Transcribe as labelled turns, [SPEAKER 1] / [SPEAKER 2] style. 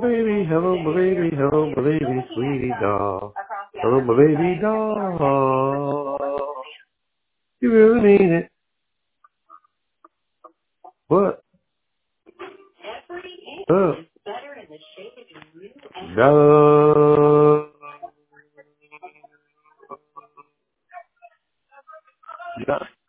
[SPEAKER 1] my baby, hello, my baby, sweetie doll. Hello, my baby doll. You really mean it. What? No. Yeah.